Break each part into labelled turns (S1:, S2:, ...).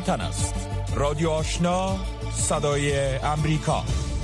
S1: وطن است. رادیو آشنا، صدای امریکا.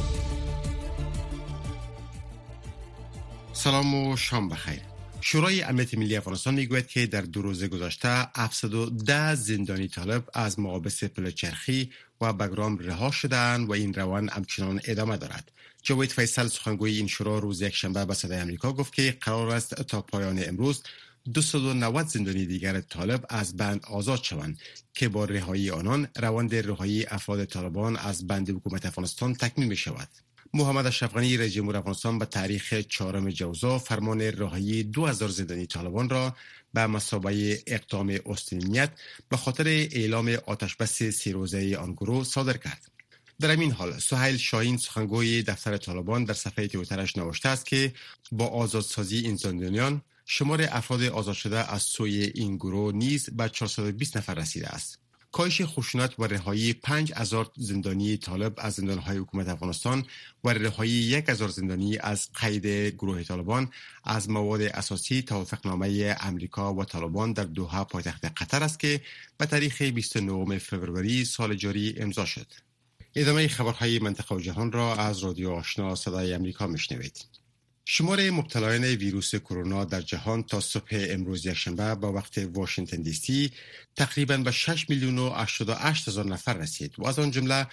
S2: سلام و شام بخیر. شورای امنیت ملی افغانستان میگوید که در 2 روز گذشته 710 زندانی طالب از محابس پلچرخی و بگرام رها شدند و این روند همچنان ادامه دارد. جاوید فیصل سخنگوی این شورا روز یکشنبه به صدای آمریکا گفت که قرار است تا پایان امروز 290 زندانی دیگر طالب از بند آزاد شوند که با رهایی آنان روند رهایی افراد طالبان از بند حکومت افغانستان تکمیل می شود. محمد اشرف غنی رئیس جمهور افغانستان به تاریخ 4 جوزا فرمان رهایی 2000 زندانی طالبان را به مثابه اقدام استنیت به خاطر اعلام آتشبس 3 روزه آن گروه صادر کرد. در این حال سهیل شاهین سخنگوی دفتر طالبان در صفحه توییترش نوشته است که با آزادسازی این زندانیان شمار افراد آزاد شده از سوی این گروه نیز به 420 نفر رسیده است. کاهش خشونت و رهایی 5000 زندانی طالب از زندانهای حکومت افغانستان و رهایی 1000 زندانی از قید گروه طالبان از مواد اساسی توافقنامه امریکا و طالبان در دوحه پایتخت قطر است که به تاریخ 29 فوریه سال جاری امضا شد. ادامه خبرهای منطقه و جهان را از رادیو آشنا صدای امریکا میشنوید. شمار مبتلایان ویروس کرونا در جهان تا صبح امروز یکشنبه با وقت واشنگتن دی سی تقریباً به 6,088,000 نفر رسید و از آن جمله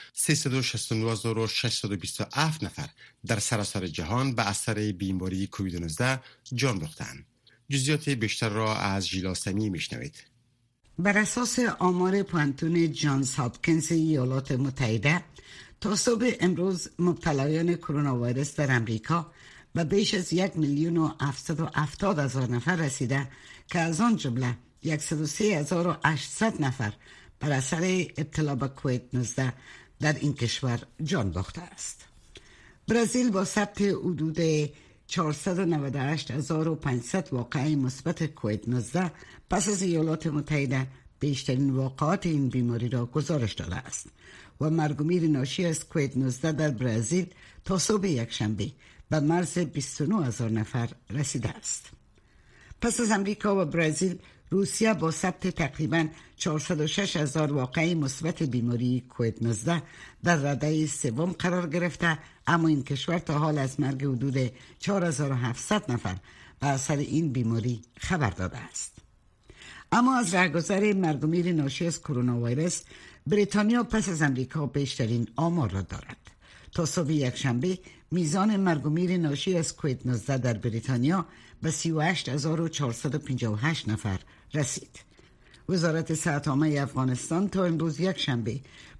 S2: 369,627 نفر در سراسر جهان به اثر بیماری کووید 19 جان باختند. جزئیات بیشتر را از ژیلا سمی میشنوید.
S3: بر اساس آمار پوانتون جانز هاپکینز ایالات متحده تا صبح امروز مبتلایان کرونا ویروس در امریکا و بیش از 1,770,000 نفر رسیده که از آن جمله 103,800 نفر بر اثر ابتلا به کووید 19 در این کشور جان باخته است. برزیل با ثبت حدود 498,500 واقعه مثبت کووید 19 پس از ایالات متحده بیشترین واقعات این بیماری را گزارش داده است و مرگ و میر ناشی از کووید 19 در برزیل تا صبح یکشنبه به مرز 29,000 نفر رسیده است. پس از امریکا و برزیل، روسیه با ثبت تقریباً 406,000 واقعه مثبت بیماری کووید 19 در رده سوم قرار گرفته، اما این کشور تا حال از مرگ حدود 4,700 نفر به اثر این بیماری خبر داده است. اما از رهگذر مرگ و میر ناشی از کرونا ویروس، بریتانیا پس از امریکا بیشترین آمار را دارد. تا صبح یکشنبه میزان مرگ و میر ناشی از کووید 19 در بریتانیا به 38,458 نفر رسید. وزارت صحت عامه افغانستان تا امروز یکشنبه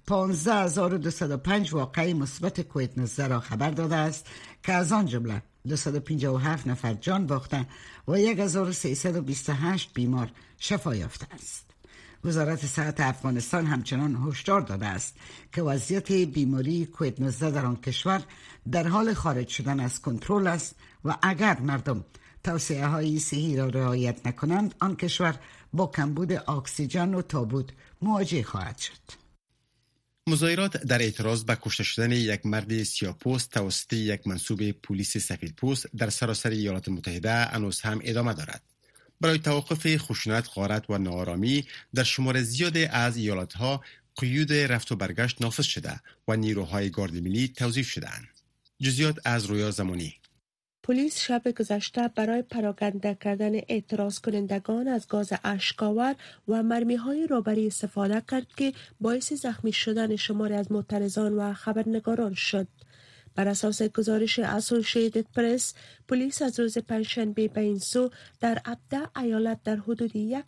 S3: 15,205 واقعه مثبت کووید 19 را خبر داده است که از آن جمله 257 نفر جان باخته و 1,328 بیمار شفا یافته است. وزارت صحت افغانستان همچنان هشدار داده است که وضعیت بیماری کووید 19 در آن کشور در حال خارج شدن از کنترل است و اگر مردم توصیه های صحی را رعایت نکنند، آن کشور با کمبود اکسیژن و تابوت مواجه خواهد شد.
S2: مظاهرات در اعتراض به کشته شدن یک مرد سیاه‌پوست توسط یک منصوب پلیس سفیدپوست در سراسر ایالات متحده هنوز هم ادامه دارد. برای توقف خشونت، غارت و ناآرامی در شمار زیادی از ایالت‌ها قیود رفت و برگشت نافذ شده و نیروهای گارد ملی توظیف شده‌اند. جزئیات از رویا زمانی.
S4: پلیس شب گذشته برای پراکنده کردن اعتراض کنندگان از گاز اشک‌آور و مرمی‌های رابری استفاده کرد که باعث زخمی شدن شماری از معترضان و خبرنگاران شد. بر اساس گزارش اسوسییتد پرس، پلیس از روز پنجشنبه به این سو در 17 ایالت در حدود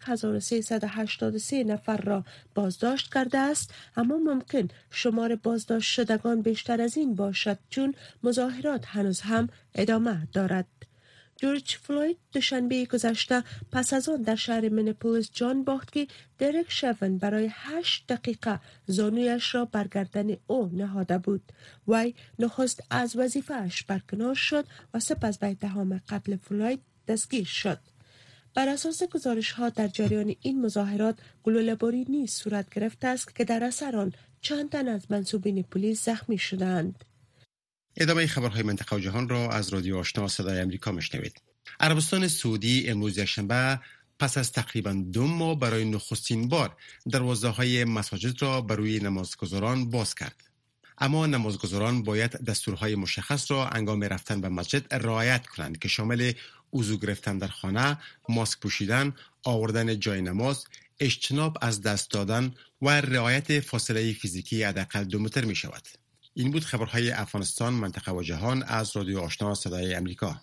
S4: 1,383 نفر را بازداشت کرده است، اما ممکن شمار بازداشت شدگان بیشتر از این باشد چون مظاهرات هنوز هم ادامه دارد. جورج فلوید دوشنبه گذشته پس از آن در شهر مینیاپولیس جان باخت که درک شون برای 8 دقیقه زانویش را بر گردن او نهاده بود. وی نخست از وظیفه‌اش برکنار شد و سپس به اتهام قتل فلوید دستگیر شد. بر اساس گزارش‌ها در جریان این مظاهرات گلوله‌باری نیز صورت گرفته است که در اثر آن چند تن از منصوبین پلیس زخمی شدند.
S2: ادامه خبرهای منطقه و جهان را از رادیو آشنا صدای امریکا میشنوید. عربستان سعودی امروز یکشنبه پس از تقریباً 2 ماه برای نخستین بار دروازه‌های مساجد را برای نمازگزاران باز کرد. اما نمازگزاران باید دستورهای مشخص را هنگام رفتن به مسجد رعایت کنند که شامل وضو گرفتن در خانه، ماسک پوشیدن، آوردن جای نماز، اجتناب از دست دادن و رعایت فاصله فیزیکی حداقل 2 متر می شود. این بود خبرهای افغانستان، منطقه و جهان از رادیو آشنا صدای امریکا.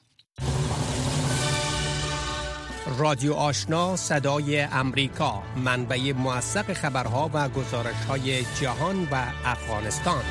S5: رادیو آشنا صدای امریکا، منبع موثق خبرها و گزارش‌های جهان و افغانستان.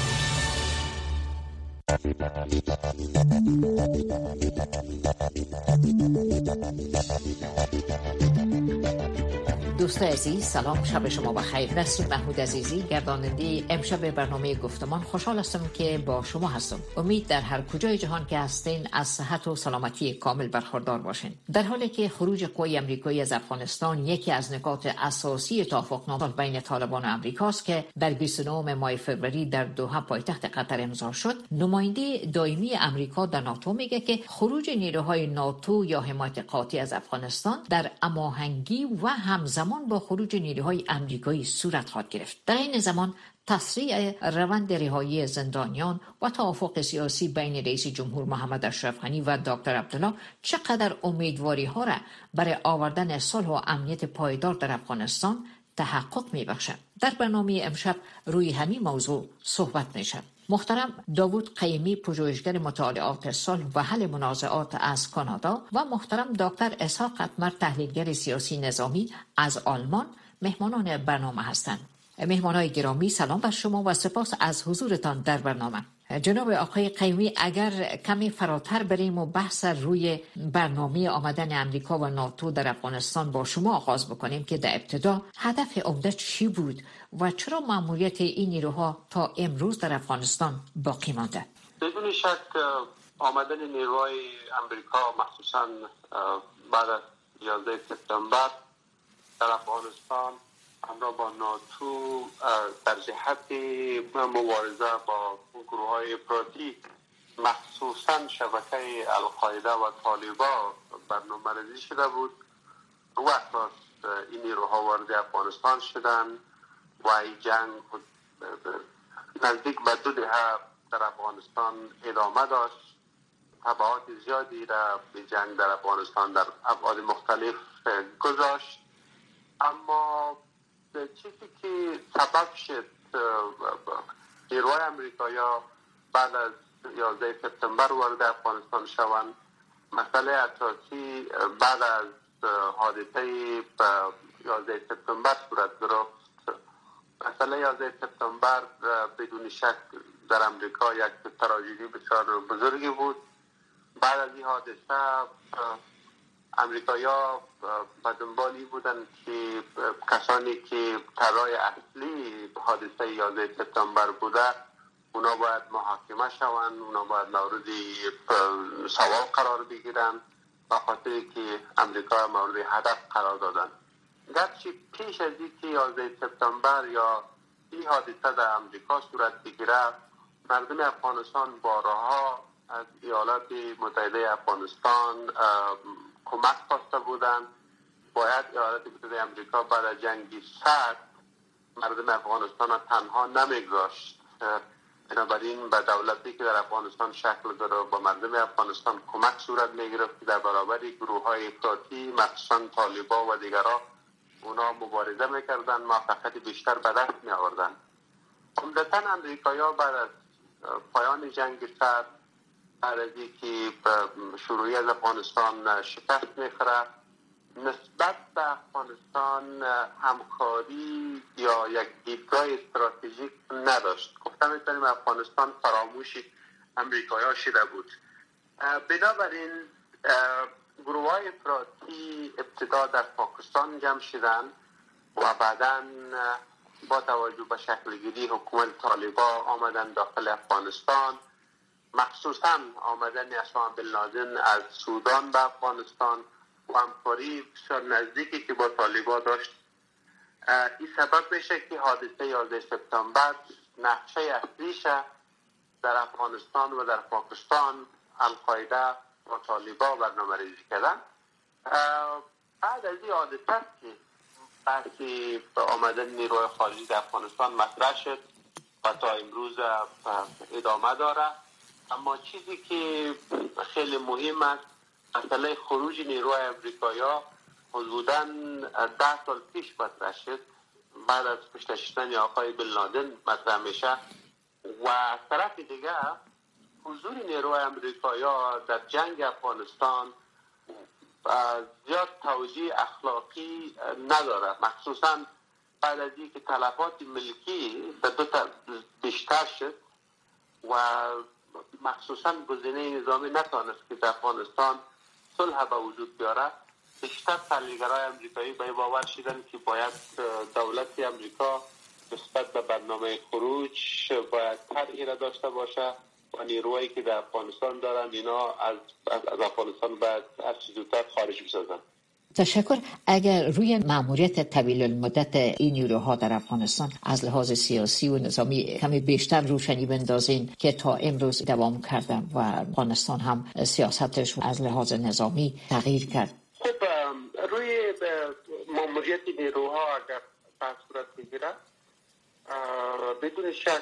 S6: دوستان عزیز، سلام، شب شما بخیر. نسرین محمود عزیزی، گرداننده امشب برنامه گفتمان، خوشحال هستم که با شما هستم. امید در هر کجای جهان که هستین از صحت و سلامتی کامل برخوردار باشین. در حالی که خروج قوای آمریکایی از افغانستان یکی از نکات اساسی توافقنامه بین طالبان و آمریکاست که در 29 ماه فوریه در دوحه پایتخت قطر امضا شد، نماینده دائمی آمریکا در ناتو میگه که خروج نیروهای ناتو یا حمایت قاطع از افغانستان در هماهنگی و همزمان با خروج نیروهای آمریکایی صورت خواهد گرفت. در این زمان تسریع روند رهایی زندانیان و توافق سیاسی بین رئیس جمهور محمد اشرف غنی و دکتر عبدالله چقدر امیدواری ها را برای آوردن صلح و امنیت پایدار در افغانستان تحقق میبخشد. در برنامه امشب روی همین موضوع صحبت میشد. محترم داوود قیمی، پژوهشگر مطالعات صلح و حل منازعات از کانادا، و محترم دکتر اسحاق قطمر، تحلیلگر سیاسی نظامی از آلمان، مهمانان برنامه هستند. مهمانای گرامی، سلام بر شما و سپاس از حضورتان در برنامه. جناب آقای قیمی، اگر کمی فراتر بریم و بحث روی برنامه آمدن امریکا و ناتو در افغانستان با شما آغاز بکنیم که در ابتدا هدف عمده چی بود و چرا مأموریت این نیروها تا امروز در افغانستان باقی مانده؟
S7: بدون شک آمدن نیروهای امریکا مخصوصا بعد از 11 سپتامبر در افغانستان همراه با ناتو در جهت مبارزه با گروه‌های افراطی مخصوصا شبکه القاعده و طالبان برنامه‌ریزی شده بود و اساس این نیروها وارد افغانستان شدند و این جنگ نزدیک به 2 دهه در افغانستان ادامه داشت. تبعات زیادی را به جنگ در افغانستان در ابعاد مختلف گذاشت، اما چیزی که سبب شد نیروهای آمریکایی بعد از 11 سپتامبر وارد افغانستان شوند، مسئله اساسی بعد از حادثه 11 سپتامبر صورت گرفت. مسئله 11 سپتامبر بدون شک در آمریکا یک تراژدی بسیار بزرگی بود. بعد از این حادثه امریکایی‌ها به دنبالی بودند که کسانی که طرح اصلی حادثه 11 سپتامبر بوده اونا باید محاکمه شوند، اونا باید مورد سوال قرار بگیرند، به خاطر که امریکا مورد هدف قرار دادند. گرچه پیش از اینکه 11 سپتامبر یا این حادثه در امریکا صورت بگیره، مردم افغانستان بارها از ایالات متحده افغانستان کمک خواسته بودند. باید ایالات متحده امریکا بعد از جنگ سرد مردم افغانستان را تنها نمیگذاشت. بنابراین به دولتی که در افغانستان شکل داره با مردم افغانستان کمک صورت میگرفت در برابر گروه‌های افراطی مخصوصا طالبان و دیگرها اونا مبارزه میکردن، موفقیت بیشتر به دست می آوردن. عمدتاً امریکایی‌ها بعد از پایان جنگ سرد، بعد از اینکه شروعی از افغانستان شکست میخوره، نسبت به افغانستان همکاری یا یک دیدگاه استراتژیک نداشت. گفتم میتونیم افغانستان فراموش امریکایی‌ها شده بود. بنابراین گروه‌های افراطی ابتدا در پاکستان جمع شدن و بعداً با توجه به شکلگیری حکومت طالبان آمدن داخل افغانستان، مخصوصاً آمدن اسامه بن لادن از سودان به افغانستان و همکاری بسیار نزدیکی که با طالبان داشت. این سبب میشه که حادثه 11 سپتامبر نقشه اصلیش در افغانستان و در پاکستان القاعده و طالبان برنامه‌ریزی کردن. بعد از این حادثه است که بحثی به آمدن نیروی خارجی در افغانستان مطرح شد و تا امروز ادامه داره. اما چیزی که خیلی مهم است، مسئله خروج نیروی امریکایی حدوداً 10 سال پیش مطرح شد. بعد از کشته شدن آقای بن لادن مطرح میشه و از طرف دیگه حضور نیروی امریکایی در جنگ افغانستان زیاد توجیه اخلاقی نداره، مخصوصا بعد از اینکه تلفات ملکی به دو تا بیشتر شد و مخصوصا گزینه نظامی نتانست که در افغانستان صلح به وجود بیاره. بیشتر تحلیلگرای امریکایی به باور شدن که باید دولت امریکا نسبت به برنامه خروج باید طرحی را داشته باشه و نیروهایی که در افغانستان دارن اینا از افغانستان باید هر چیز زودتر خارج بسازن.
S6: تشکر. اگر روی مأموریت طویل المدت این نیروها در افغانستان از لحاظ سیاسی و نظامی کمی بیشتر روشنی بندازین که تا امروز دوام کردن و افغانستان هم سیاستش از لحاظ نظامی تغییر کرد.
S7: خب روی مأموریت نیروها اگر بحث صورت بگیره بدون شک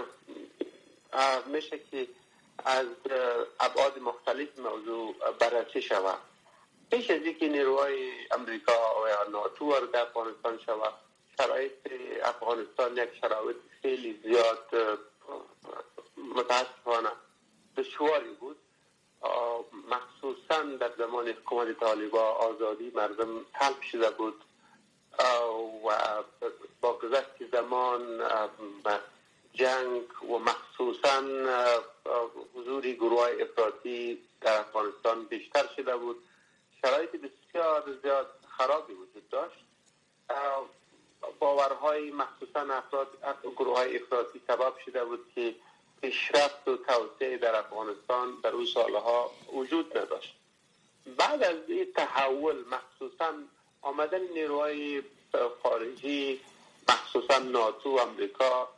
S7: میشه که از ابعاد مختلف موضوع بررسی شود. پیش از اینکه نیروهای امریکا و یا ناتو وارد افغانستان شود، شرایط افغانستان یک شرایط خیلی زیاد متاسفانه دشواری بود. مخصوصا در زمان حکومت طالبان آزادی مردم طلب شده بود و با گذشت زمان جنگ و مخصوصا حضور گروه افراطی در افغانستان بیشتر شده بود. شرایط بسیار زیاد خرابی وجود داشت. باورهای مخصوصا گروه های افراطی سبب شده بود که پیشرفت و توسعه در افغانستان در اون سالها وجود نداشت. بعد از این تحول مخصوصا آمدن نیروهای خارجی مخصوصا ناتو و امریکا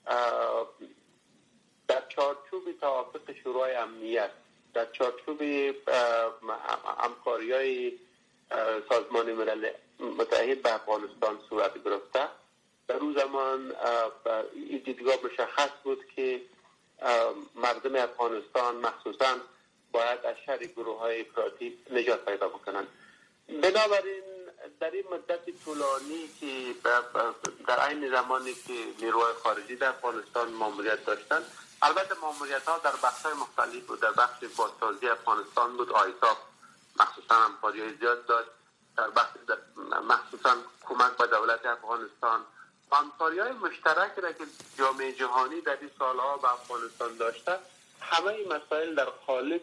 S7: در چارچوب توافق شورای امنیت، در چارچوب همکاری‌های سازمان ملل متحد به افغانستان صورت گرفته، در اون زمان این دیدگاه مشخص بود که مردم افغانستان مخصوصا باید از شر گروه‌های افراطی نجات پیدا بکنند. بنابراین در این مدت طولانی که در عین زمانی که نیروهای خارجی در افغانستان ماموریت داشتند، البته ماموریت‌ها در بخش‌های مختلف بود. در بخش بازسازی افغانستان بود، آیساف مخصوصا همکاری‌های زیاد داشت. در بخش مخصوصا کمک به دولت افغانستان، همکاری‌های مشترکی را که جامعه جهانی در این سالها به افغانستان داشته، همه این مسائل در قالب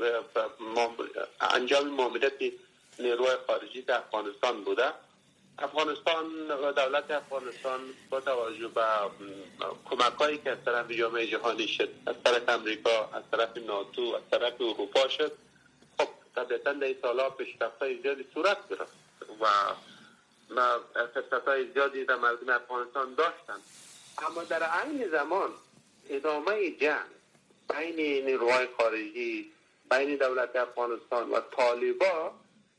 S7: انجام ماموریت نیروهای خارجی در افغانستان بوده. افغانستان و دولت افغانستان با توجه به کمک‌هایی که از طرف جامعه جهانی شد، از طرف امریکا، از طرف ناتو، از طرف اروپا شد، خب طبیعتاً در این سالها پیشرفت‌های زیادی صورت گرفت و فرصت‌های زیادی در مردم افغانستان داشتند. اما در عین زمان ادامه جنگ بین نیروهای خارجی، بین دولت افغانستان و طالبان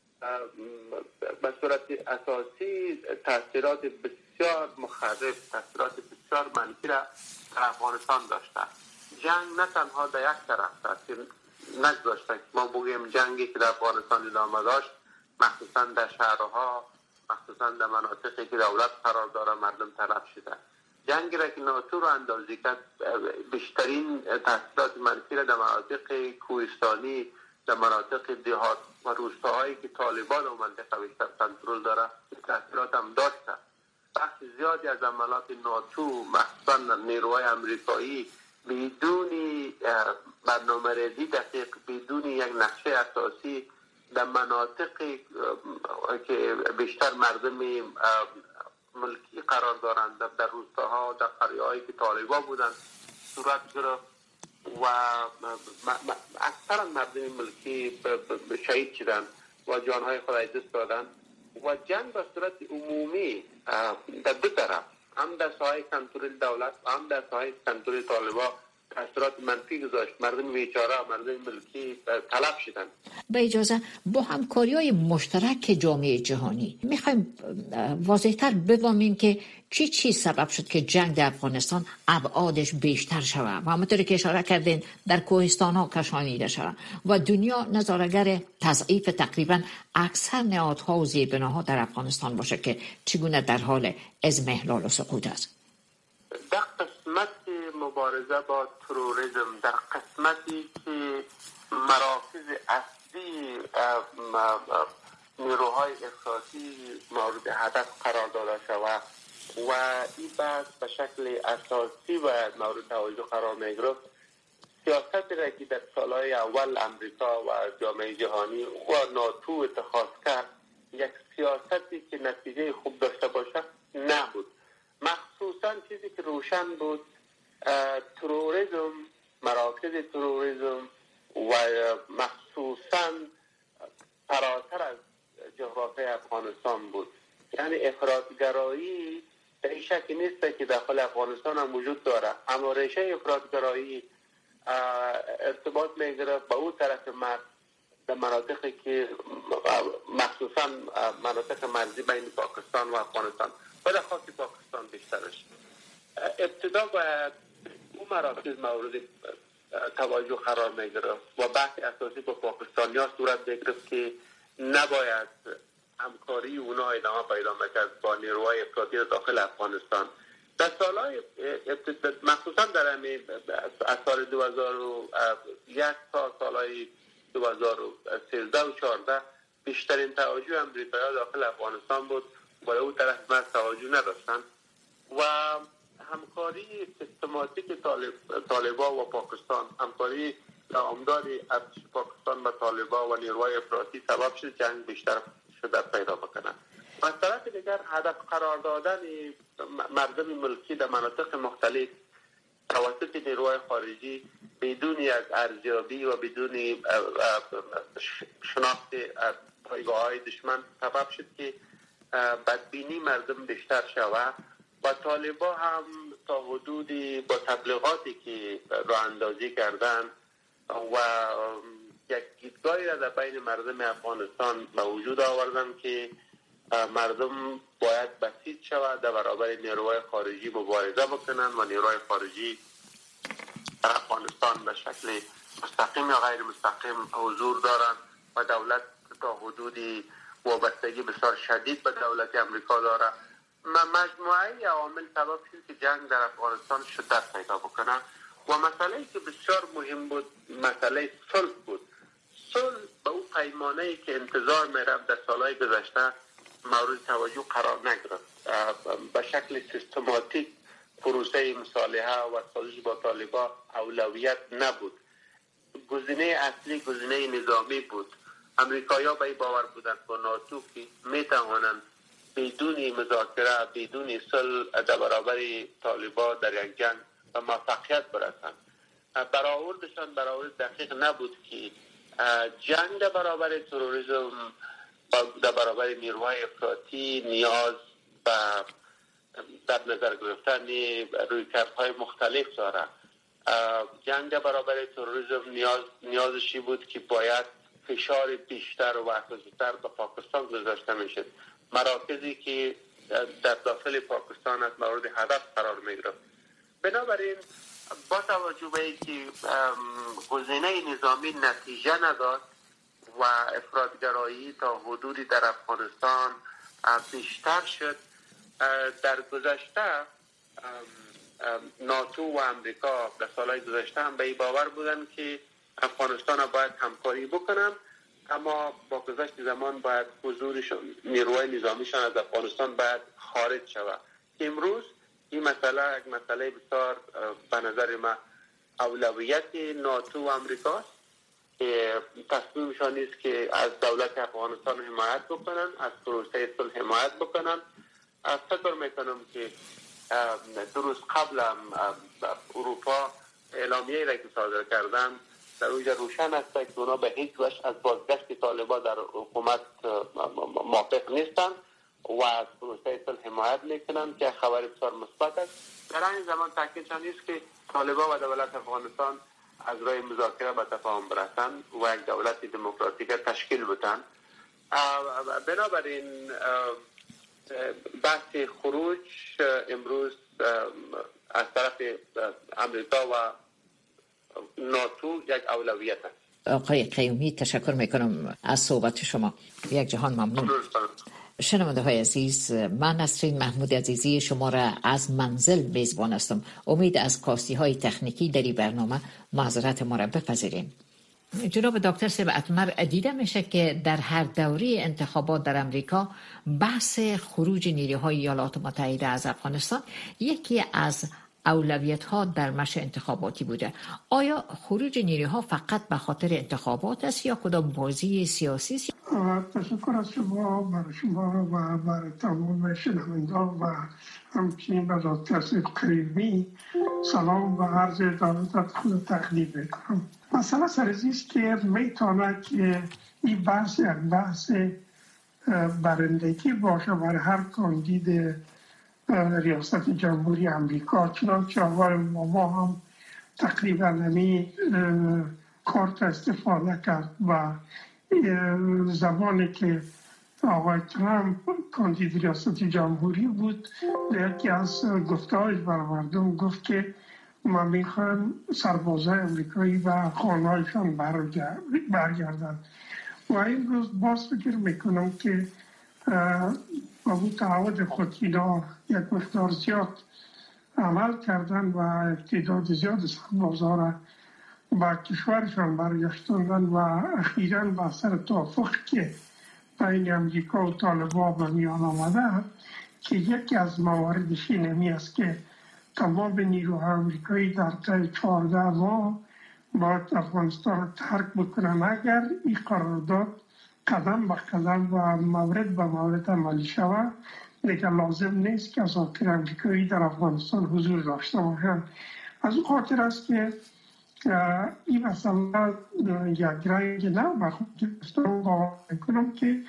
S7: به صورت اساسی تاثیرات بسیار مخرب، تاثیرات بسیار منفی را در افغانستان داشته. جنگ نه تنها در یک طرف تاثیر نگذاشته که ما بگیم جنگی که در افغانستان ادامه داشت، مخصوصا در شهرها، مخصوصا در مناطقی که دولت قرار داره مردم تلف شده. جنگی را که ناتو را اندازی کرد، بیشترین تاثیرات منفی را در مناطق کوهستانی، در مناطق دیهات و روستاهایی که طالبان و منطقه بیشتر کنترل داره تاثیرات هم داشته. بخش زیادی از عملات ناتو مخصوصا نیروهای امریکایی بدون برنامه‌ریزی دقیق، بدون یک نقشه اساسی در مناطقی که بیشتر مردم ملکی قرار دارند، در روستاها، در قریه‌هایی که طالبان بودند صورت گرفت و اکثر مردم ملکی شهید شدند و جانهای خود از دست دادند و جنگ به صورت عمومی در دو طرف، هم در ساحه کنترل دولت هم در ساحه کنترل طالبان تاثیرات منفی گذاشت. مردم بیچاره، مردم ملکی تلف شدن.
S6: به اجازه با همکاری‌های مشترک جامعه جهانی میخوایم واضح‌تر بفهمیم که چی سبب شد که جنگ در افغانستان ابعادش بیشتر شود و همونطوری که اشاره کردین در کوهستان‌ها کشانیده شود و دنیا نظاره‌گر تضعیف تقریبا اکثر نهادها و زیربناها در افغانستان باشه که چگونه در حال اضمحلال و سقوط است.
S7: در قسمت مبارزه با تروریسم، در قسمتی که مراکز اصلی نیروهای افراطی مورد هدف قرار داده شود و این بحث به شکل اساسی و مورد توجه قرار می‌گرفت. سیاستی را که در سالهای اول امریکا و جامعه جهانی و ناتو اتخاذ کرد، یک سیاستی که نتیجه خوب داشته باشه نبود. مخصوصا چیزی که روشن بود، تروریسم، مراکز تروریسم و مخصوصا فراتر از جغرافیای افغانستان بود. یعنی افراطگرایی در این شکی نیست که داخل افغانستان هم وجود داره، اما ریشه افراطگرایی ارتباط میگیره با اون طرف مرز در مناطقی که مخصوصا مناطق مرزی بین پاکستان و افغانستان و در خاص پاکستان بیشترش. ابتدا باید اون مراکز مورد توجه قرار میگیره و بحث اساسی با پاکستانی‌ها صورت میگرفت که نباید همکاری اونا ادامه پیدا میکرد با نیروهای افراطی داخل افغانستان. در سالهای مخصوصا در از سال 2001 تا سالهای 2013 و 14 بیشترین توجه امریکایی‌ها داخل افغانستان بود، با اون طرف ما توجه نداشتن و همکاری سیستماتیک طالبان و پاکستان، همکاری دامداری ارتش پاکستان با طالبان و نیروهای افراطی سبب شد جنگ بیشتر شده پیدا بکنن. از طرف دیگر هدف قرار دادن مردم ملکی در مناطق مختلف توسط نیروهای خارجی بدون یک ارزیابی و بدون شناخت پایگاه‌های دشمن سبب شد که بدبینی مردم بیشتر شود و طالبان هم تا حدودی با تبلیغاتی که راه اندازی کردن و یک دیدگاهی را در بین مردم افغانستان به وجود آوردن که مردم باید بسیج شود در برابر نیروهای خارجی مبارزه بکنن و نیروهای خارجی در افغانستان به شکل مستقیم یا غیر مستقیم حضور دارن و دولت تا حدودی وابستگی بسیار شدید به دولت امریکا داره. مجموعه عوامل سبب شد که جنگ در افغانستان شدت پیدا بکنه و مسئله‌ای که بسیار مهم بود مسئله صلح بود. صلح به اون پیمانه‌ای که انتظار می‌رفت در سالهای گذشته مورد توجه قرار نگرفت. به شکل سیستماتیک پروسه مصالحه و سازش با طالبان اولویت نبود. گزینه اصلی گزینه نظامی بود. امریکایی‌ها به این باور بودند با ناتو که می‌توانند بدون مذاکره، بدون صلح در برابر طالبان در یک جنگ و موفقیت برسند. برآوردشان برآورد دقیق نبود که جنگ در برابر تروریسم، در برابر نیروهای افراطی نیاز و در نظر گرفتن رویکردهای مختلف داره. جنگ در برابر تروریسم نیازشی بود که باید فشار بیشتر و اساسی‌تر به پاکستان گذاشته میشد. مراکزی که در داخل پاکستان از مورد هدف قرار میگرفت. بنابراین با توجه به اینکه گزینه نظامی نتیجه نداد و افراطگرایی تا حدودی در افغانستان بیشتر شد، در گذشته ناتو و امریکا در سالهای گذشته هم به این باور بودن که افغانستان باید همکاری بکنن، اما با گذشت زمان باید حضورشون نیروهای نظامیشان از افغانستان باید خارج شود. امروز این مسئله یک مسئله بسیار به نظر من اولویت ناتو و امریکاست که تصمیمشان نیست که از دولت افغانستان حمایت بکنن، از پروسه صلح حمایت بکنن. فکر میکنم که دو روز قبل اروپا اعلامیه‌ای را که صادر کردن در اونجا روشن است که اونا به هیچ وجه از بازگشت طالبان در حکومت موافق نیستن و از پروسه صلح حمایت میکنن که خبر بسیار مثبت است. در در این زمان تاکید نیست که طالبان و دولت افغانستان از راه مذاکره به تفاهم برسند و یک دولت دموکراتیک تشکیل بدن. بنابراین بحث خروج امروز از طرف امریکا و ناتو یک اولویت است.
S6: آقای قیومی تشکر میکنم از صحبت شما. یک جهان ممنون. شنونده های عزیز، من نسرین محمود عزیزی شما را از منزل میزبان هستم. امید از کاستی های تکنیکی در این برنامه معذرت ما را بپذیریم. جناب دکتر سیب اتمر، دیده میشه که در هر دوره انتخابات در امریکا بحث خروج نیروهای ایالات متحده از افغانستان یکی از اولویت ها در مشهد انتخاباتی بوده. آیا خروج نیروها فقط به خاطر انتخابات است یا کدام بازی سیاسی است؟
S8: تشکر از شما، برای شما و برای تمام شنوندگان و همچنین به دکتر سیب قیومی سلام و عرض ادب خود تقدیم میکنم. مسئله سرزی است که میتونه که این بحث یک بحث برندگی باشه برای هر کاندید ریاست جمهوری امریکا، چنانچه آقای اوباما هم تقریبا همین کارت استفاده کرد و زمانی که آقای ترامپ کاندید ریاست جمهوری بود یکی از گفته‌هایش برای مردم گفت که ما میخوایم سربازای امریکایی و خانهایشان برگردن و این روز باز فکر میکنم که با اون تعهد خود اینا یک مقدار زیاد عمل کردن و تعداد زیاد سربازا را با کشورشان برگشتوندن و اخیراً با اثر توافق که بین امریکا و طالبان به میان آمده که یکی از مواردش اینمی است که تمام نیروهای امریکایی در طی 14 ماه باید افغانستان را ترک بکنن. اگر این قرارداد قدم به قدم و مورد به مورد عملی شود دیگر لازم نیست که اساکر امریکایی در افغانستان حضور داشته باشند. از اون خاطر است که این مسئله یک رنگ نو به خود گرفتم باور میکنم که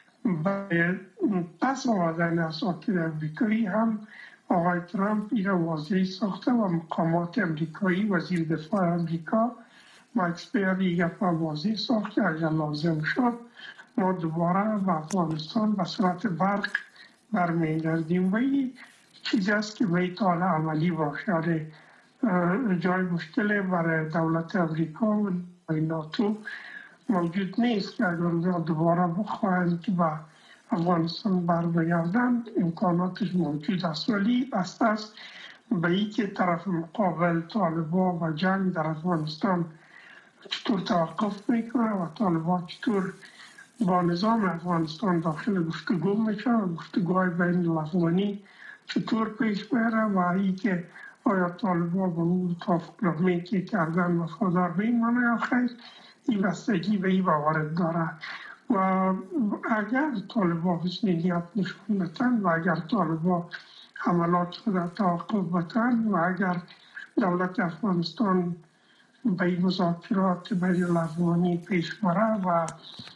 S8: پس آمدن اساکر امریکایی هم آقای ترامپ این را واضح ساخته و مقامات امریکایی وزیر دفاع امریکا مایک پمپئو واضح ساخت که اگر لازم شد ما دوباره به افغانستان به صورت برق برمیگردیم و این چیزی است که میتونه عملی باشه. جای مشکل برای دولت امریکا و ناتو موجود نیست که اگر دوباره بخواهند که به افغانستان برگردن امکاناتش موجود است، ولی بسته است به این که طرف مقابل طالبان و جنگ در افغانستان چطور توقف میکنه و طالبان چطور با نظام افغانستان داخل گفتگو میشه و گفتگوهای بین الافغانی چطور پیش بره و این که آیا طالبان به اون توافقنامه‌ای که کردن وفادار میمانه یا خیر، این بستگی به این موارد داره. و اگر طالبان حسن نیت نشون بدن و اگر طالبان حملات خود توقف بدن و اگر دولت افغانستان به این مذاکرات بین الافغانی پیش بره و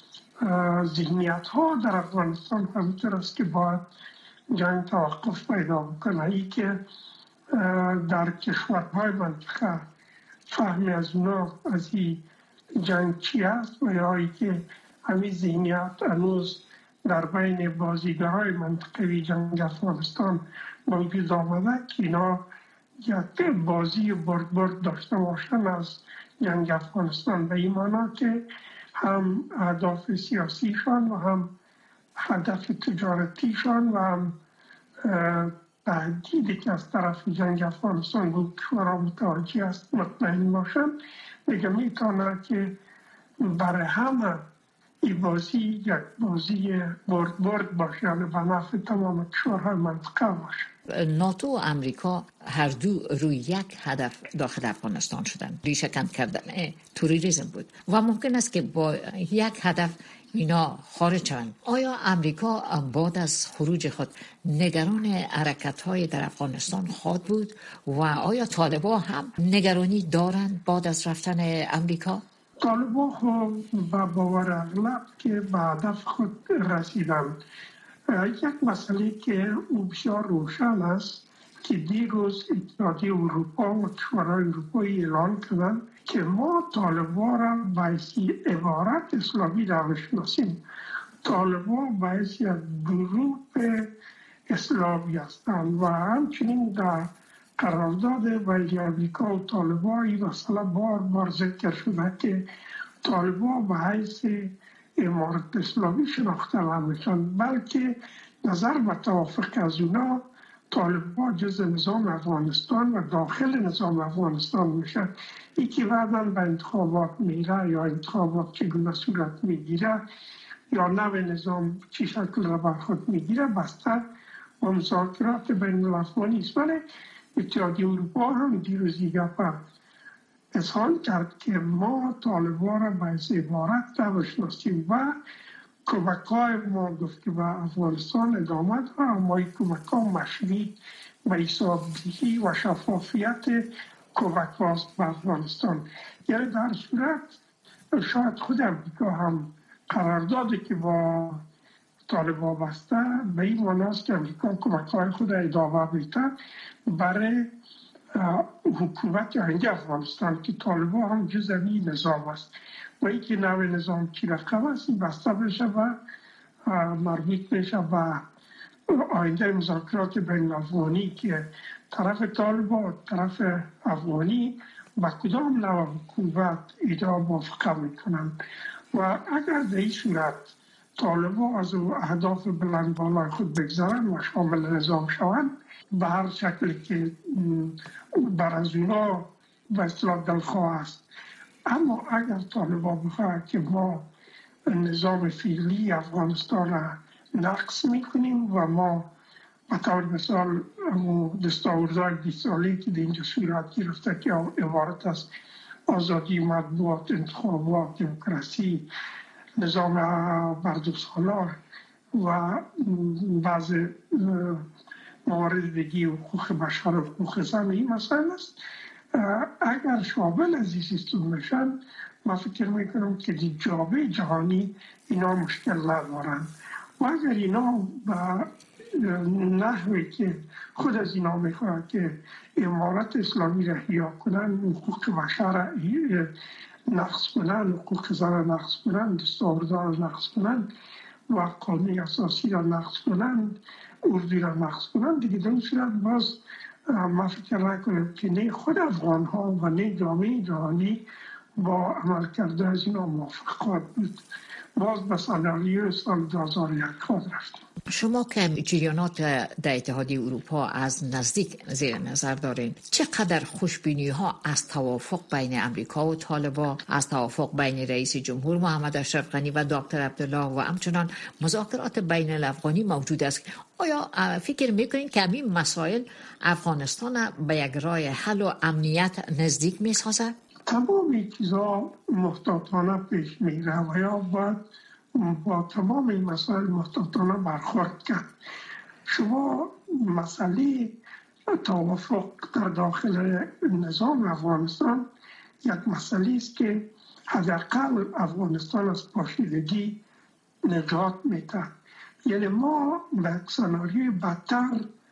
S8: ذهنیت ها در افغانستان همینطور است که باید جنگ توقف پیدا بکنه. ای که در کشورهای منطقه فهمی از اونا از این جنگ چی است و یا ای که همین ذهنیت هنوز در بین بازیگرهای منطقوی جنگ افغانستان موجود آمده که اینا یک بازی برد داشته باشن از جنگ افغانستان، به این معنا که هم اهداف سیاسیشان و هم هدف تجارتیشان و هم تهدیدی که از طرف جنگ افغانستان بود کشورها متوجه است مطمئن باشن، دیگه میتونه که برای همه این بازی یک بازی برد باشه، یعنی به نفع تمام کشورهای منطقه باشه.
S6: ناتو و امریکا هر دو روی یک هدف داخل افغانستان شدن، ریشه‌کن کردن تروریسم بود و ممکن است که با یک هدف اینا خارج شوند. آیا امریکا بعد از خروج خود نگران حرکت‌های در افغانستان خواهد بود و آیا طالبان هم نگرانی دارند بعد از رفتن امریکا؟
S8: طالبان با باور اغلب که به هدف خود رسیدند. یک مسئله که بسیار روشن است که دیروز اتحادیه اروپا و کشورهای اروپایی اعلان کردن که ما طالبان را باعثی عبارت اسلامی را بشناسیم. طالبان باعثی گروه اسلامی هستند و همچنین در قرارداد بین امریکا و طالبان این مسئله بار ذکر شده که طالبان به حیث امارت اسلامی شناخته نمیشن، بلکه نظر به توافق از اونا طالبان جز نظام افغانستان و داخل نظام افغانستان میشن. ای که بعدا به انتخابات میره یا انتخابات چگونه صورت میگیره یا نوع نظام چی شکل را بر خود میگیره بسته و مذاکرات بین الافغانی است. ولی اتحادیه اروپا هم دیروز گپ اظهار کرد که ما طالبان را باعث عبارت بشناسیم و کمک‌های ما گفت که به افغانستان ادامه داره، اما این کمک‌ها مشروط به حسابدهی و شفافیت کمک‌ها به افغانستان. یعنی در صورت شاید خود امریکا هم قراردادی که با طالبان بسته به این معنی است که امریکا کمک‌های خود ادامه میده برای حکومت آینده افغانستان که طالبان هم جزء این نظام است و این که نوع نظام چی رقم است بسته بشه و مربوط بشه به آینده مذاکرات بین افغانی که طرف طالبان و طرف افغانی با کدام نوع حکومت ایده موافقه میکنن و اگر در این صورت طالبان از اهداف بلند بالای خود بگذارن و شامل نظام شوند به هر شکلی که بر از اونا به اصطلاح دلخواه است. اما اگر طالبان بخواهد که ما نظام فعلی افغانستان را نقص میکنیم و ما به طور مثال دستاوردهای 20 سالی که در اینجا صورت گرفته که عبارت از آزادی مطبوعات، انتخابات، دموکراسی، نظام بردوسالار و بعض موارد دیگه حقوق بشر و حقوق زن این مسائل است، اگر شامل از این سیستم میشن من فکر میکنم که دی جامعه جهانی اینا مشکل ندارن و اگر اینا به نحوی که خود از اینا میخواد که امارت اسلامی را احیا کنن، حقوق بشر را نقض کنن، حقوق زن را نقض کنن، دستاوردها را نقض کنن و قانون اساسی را نقض کنن، اردوی را نقض کنن، دیگه در اون صورت باز ما فکر نکنم که نه خود افغان ها و نه جامعه جهانی با عمل کرده از اینا موافق خواهد بود. باز به سناریوی سال 2001 خواهد رفت.
S6: شما که جریانات در اتحادیه اروپا از نزدیک زیر نظر دارین، چقدر خوشبینی ها از توافق بین امریکا و طالبان، از توافق بین رئیس جمهور محمد اشرف غنی و دکتر عبدالله و همچنان مذاکرات بین الافغانی موجود است؟ آیا فکر میکنین که همین مسائل افغانستان به یک راه حل و امنیت نزدیک میسازد؟
S8: تمام چیزا محتاطانه پیش میره و یا باید با تمام این مسائل محتاطانه برخورد کرد. شما مسئله توافق در داخل نظام افغانستان یک مسئله است که حداقل افغانستان از پاشیدگی نجات میده. یعنی ما به سناریوی بدتر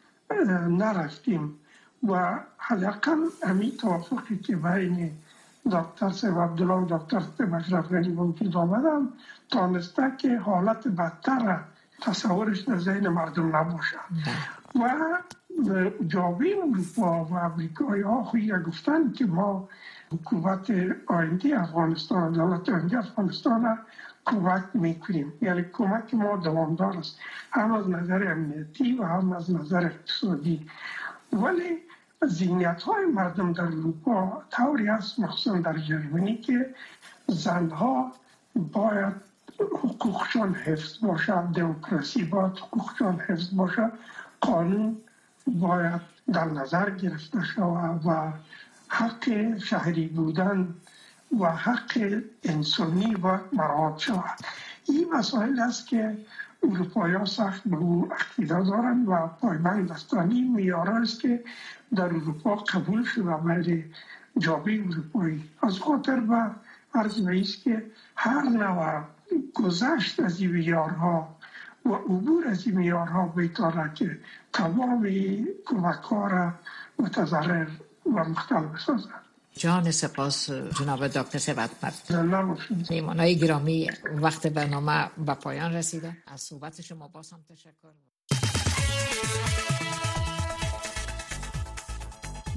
S8: نرفتیم و حداقل همین توافقی که بین دکتر صاحب عبدالله و دکتر صاحب اشرف غنی وجود آمدن تانسته که حالت بدتر تصورش در ذهن مردم نباشه و جامعه اروپا و امریکایی ها خویی گفتن که ما حکومت آینده افغانستان، دولت آینده افغانستان را کمک میکنیم. یعنی کمک ما دوامدار است، هم از نظر امنیتی و هم از نظر اقتصادی. ولی ذهنیت های مردم در اروپا طوری است، مخصوصا در ژرمنی، که زنها باید حقوقشان حفظ باشد، دموکراسی باید حقوقشان حفظ باشد، قانون باید در نظر گرفته شود و حق شهری بودن و حق انسانی باید مراعات شود. این مسائل است که اروپایی ها سخت به او عقیده دارند و پایبند هستند. این معیار است که در اروپا قبول شده بین جامعه اروپایی. از خاطر به عرض است که هر نوع گذشت از این معیارها و عبور از این معیارها بطوره که تمام کمک‌ها را متضرر و مختل بسازد.
S6: جان سپاس جناب دکتر ثروتمند. میهمانان گرامی، وقت برنامه به پایان رسیده. از صحبت شما باز هم تشکر.